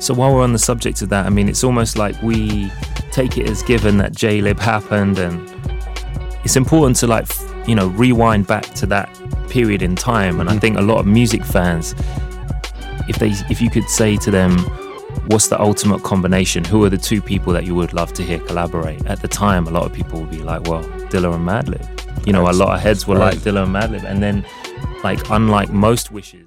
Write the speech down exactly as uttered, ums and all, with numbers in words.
So while we're on the subject of that, I mean, it's almost like we take it as given that J-Lib happened, and it's important to, like, you know, rewind back to that period in time. And mm-hmm. I think a lot of music fans, if they, if you could say to them, what's the ultimate combination? Who are the two people that you would love to hear collaborate? At the time, a lot of people would be like, well, Dilla and Madlib. You know, a lot of heads were right. like Dilla and Madlib. And then, like, unlike most wishes,